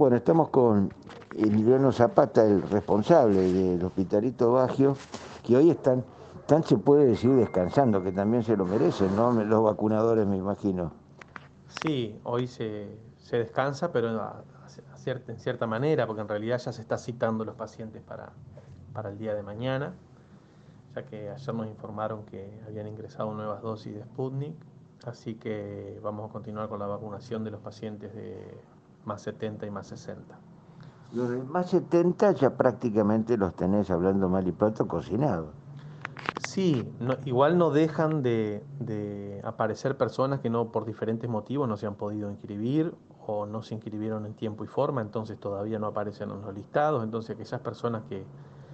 Bueno, estamos con Emiliano Zapata, el responsable del Hospitalito Baggio, que hoy están, se puede decir, descansando, que también se lo merecen, ¿no? Los vacunadores, me imagino. Sí, hoy se descansa, pero en cierta manera, porque en realidad ya se está citando los pacientes para el día de mañana, ya que ayer nos informaron que habían ingresado nuevas dosis de Sputnik, así que vamos a continuar con la vacunación de los pacientes de más 70 y más 60. Los de más 70 ya prácticamente los tenés, hablando mal y pronto, cocinados. Sí, igual no dejan de aparecer personas que no por diferentes motivos no se han podido inscribir o no se inscribieron en tiempo y forma, entonces todavía no aparecen en los listados, entonces aquellas personas que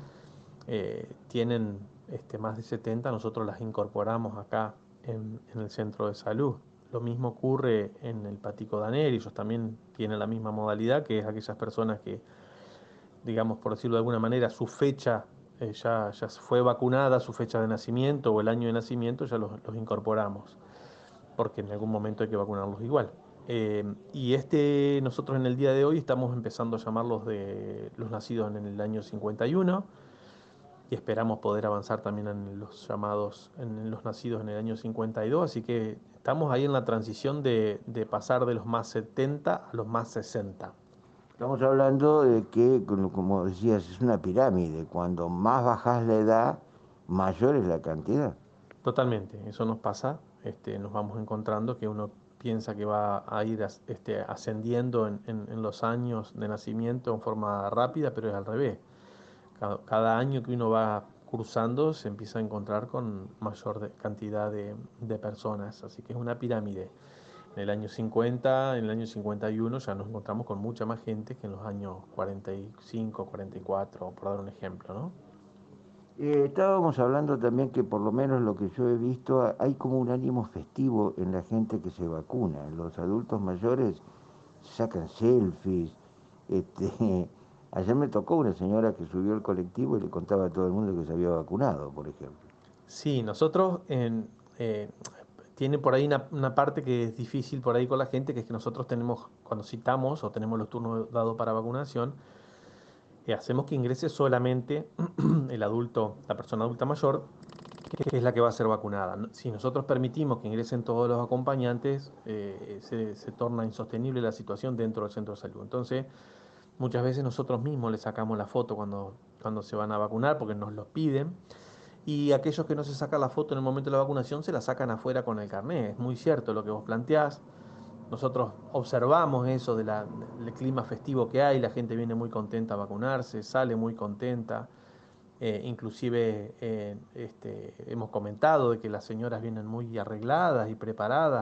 tienen más de 70 nosotros las incorporamos acá en el centro de salud. Lo mismo ocurre en el Patico Daneri, ellos también tienen la misma modalidad, que es aquellas personas que, digamos, por decirlo de alguna manera, su fecha ya fue vacunada, su fecha de nacimiento o el año de nacimiento, ya los incorporamos, porque en algún momento hay que vacunarlos igual. Y nosotros en el día de hoy estamos empezando a llamarlos de los nacidos en el año 51 y esperamos poder avanzar también en los llamados, en los nacidos en el año 52, así que estamos ahí en la transición de pasar de los más 70 a los más 60. Estamos hablando de que, como decías, es una pirámide. Cuando más bajas la edad, mayor es la cantidad. Totalmente, eso nos pasa, nos vamos encontrando que uno piensa que va a ir ascendiendo en los años de nacimiento en forma rápida, pero es al revés. Cada año que uno va cruzando se empieza a encontrar con mayor cantidad de personas, así que es una pirámide. En el año 50, en el año 51 ya nos encontramos con mucha más gente que en los años 45, 44, por dar un ejemplo, ¿no? Estábamos hablando también que por lo menos lo que yo he visto, hay como un ánimo festivo en la gente que se vacuna. Los adultos mayores sacan selfies. Este, ayer me tocó una señora que subió al colectivo y le contaba a todo el mundo que se había vacunado, por ejemplo. Sí, nosotros tiene por ahí una parte que es difícil por ahí con la gente, que es que nosotros tenemos, cuando citamos o tenemos los turnos dados para vacunación, hacemos que ingrese solamente el adulto, la persona adulta mayor, que es la que va a ser vacunada. Si nosotros permitimos que ingresen todos los acompañantes, se torna insostenible la situación dentro del centro de salud. Entonces, muchas veces nosotros mismos le sacamos la foto cuando se van a vacunar, porque nos lo piden. Y aquellos que no se sacan la foto en el momento de la vacunación se la sacan afuera con el carnet. Es muy cierto lo que vos planteás. Nosotros observamos eso del clima festivo que hay, la gente viene muy contenta a vacunarse, sale muy contenta. Inclusive hemos comentado de que las señoras vienen muy arregladas y preparadas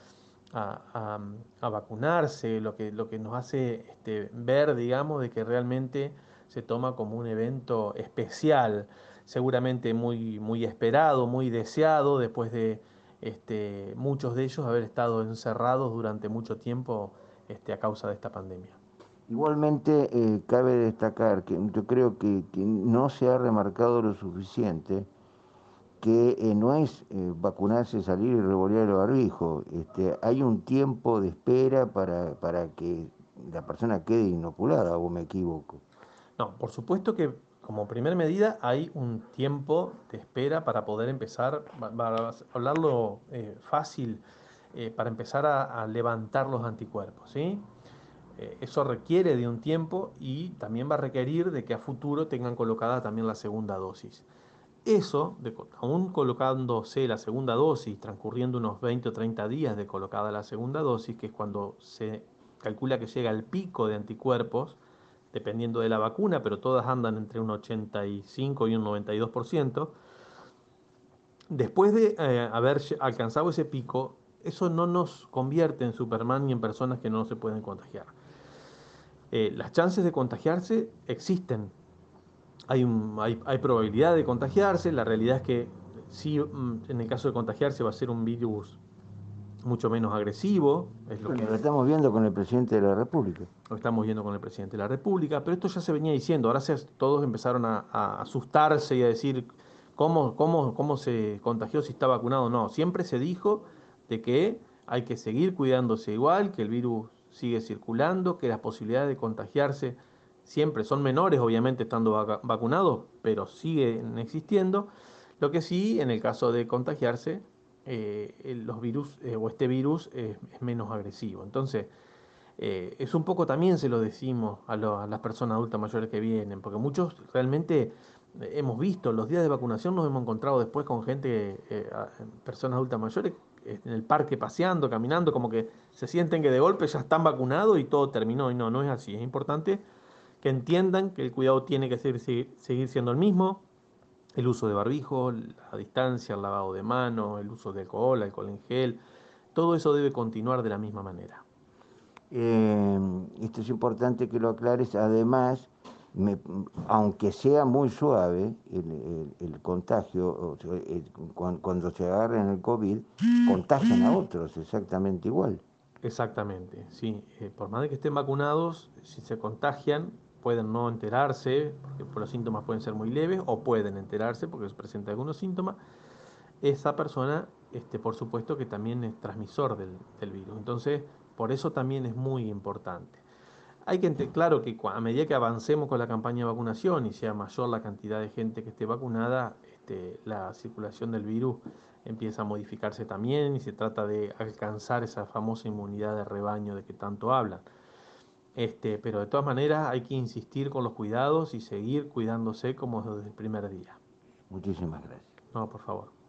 a vacunarse, lo que nos hace ver, digamos, de que realmente se toma como un evento especial, seguramente muy, muy esperado, muy deseado, después de muchos de ellos haber estado encerrados durante mucho tiempo a causa de esta pandemia. Igualmente, cabe destacar que yo creo que no se ha remarcado lo suficiente que no es vacunarse, salir y revolear el barbijo. Hay un tiempo de espera para que la persona quede inoculada, o me equivoco. No, por supuesto que como primer medida hay un tiempo de espera para poder empezar, para hablarlo fácil, para empezar a levantar los anticuerpos, ¿sí? Eso requiere de un tiempo y también va a requerir de que a futuro tengan colocada también la segunda dosis. Eso, aún colocándose la segunda dosis, transcurriendo unos 20 o 30 días de colocada la segunda dosis, que es cuando se calcula que llega el pico de anticuerpos, dependiendo de la vacuna, pero todas andan entre un 85 y un 92%, después de haber alcanzado ese pico, eso no nos convierte en Superman ni en personas que no se pueden contagiar. Las chances de contagiarse existen, hay probabilidad de contagiarse, la realidad es que sí, en el caso de contagiarse va a ser un virus mucho menos agresivo, es lo Bueno, lo que estamos viendo con el presidente de la República. lo estamos viendo con el presidente de la República, pero esto ya se venía diciendo, ahora todos empezaron a asustarse y a decir cómo se contagió si está vacunado. No, siempre se dijo de que hay que seguir cuidándose igual, que el virus sigue circulando, que las posibilidades de contagiarse siempre son menores, obviamente estando vacunados, pero siguen existiendo. Lo que sí, en el caso de contagiarse, los virus o este virus es menos agresivo. Entonces, es un poco también se lo decimos a las personas adultas mayores que vienen, porque muchos realmente hemos visto, los días de vacunación nos hemos encontrado después con gente, personas adultas mayores en el parque paseando, caminando, como que se sienten que de golpe ya están vacunados y todo terminó. Y no, no es así. Es importante que entiendan que el cuidado tiene que seguir siendo el mismo. El uso de barbijo, la distancia, el lavado de manos, el uso de alcohol en gel, todo eso debe continuar de la misma manera. Esto es importante que lo aclares. Además, me- aunque sea muy suave el contagio, o sea, cuando se agarran el COVID, contagian a otros exactamente igual. Exactamente, sí. Por más de que estén vacunados, si se contagian, pueden no enterarse, porque los síntomas pueden ser muy leves, o pueden enterarse porque se presenta algunos síntomas. Esa persona, por supuesto que también es transmisor del virus. Entonces, por eso también es muy importante. Hay que claro que a medida que avancemos con la campaña de vacunación y sea mayor la cantidad de gente que esté vacunada, la circulación del virus empieza a modificarse también y se trata de alcanzar esa famosa inmunidad de rebaño de que tanto hablan. Pero de todas maneras hay que insistir con los cuidados y seguir cuidándose como desde el primer día. Muchísimas gracias. No, por favor.